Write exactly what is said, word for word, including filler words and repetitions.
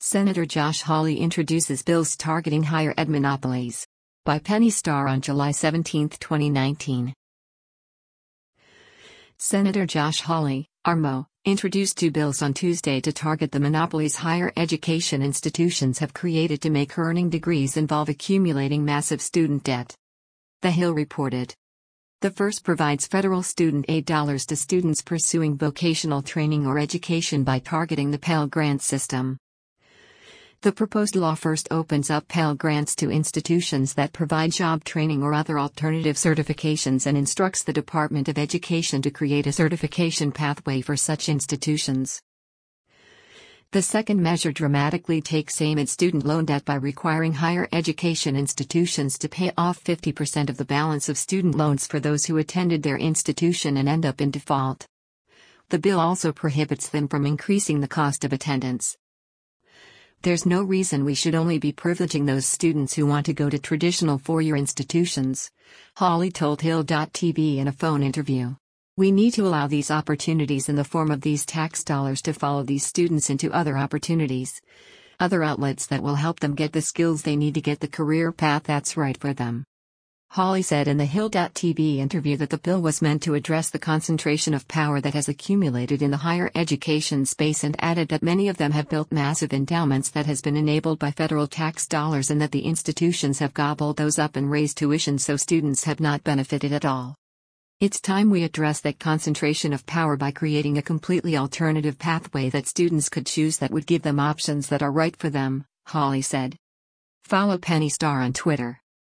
Senator Josh Hawley introduces bills targeting higher ed monopolies. By Penny Starr on July seventeenth, twenty nineteen. Senator Josh Hawley, R M O, introduced two bills on Tuesday to target the monopolies higher education institutions have created to make earning degrees involve accumulating massive student debt. The Hill reported. The first provides federal student aid dollars to students pursuing vocational training or education by targeting the Pell Grant system. The proposed law first opens up Pell Grants to institutions that provide job training or other alternative certifications and instructs the Department of Education to create a certification pathway for such institutions. The second measure dramatically takes aim at student loan debt by requiring higher education institutions to pay off fifty percent of the balance of student loans for those who attended their institution and end up in default. The bill also prohibits them from increasing the cost of attendance. There's no reason we should only be privileging those students who want to go to traditional four-year institutions, Hawley told Hill dot T V in a phone interview. We need to allow these opportunities in the form of these tax dollars to follow these students into other opportunities, other outlets that will help them get the skills they need to get the career path that's right for them. Hawley said in the Hill dot T V interview that the bill was meant to address the concentration of power that has accumulated in the higher education space and added that many of them have built massive endowments that has been enabled by federal tax dollars and that the institutions have gobbled those up and raised tuition so students have not benefited at all. It's time we address that concentration of power by creating a completely alternative pathway that students could choose that would give them options that are right for them, Hawley said. Follow Penny Starr on Twitter.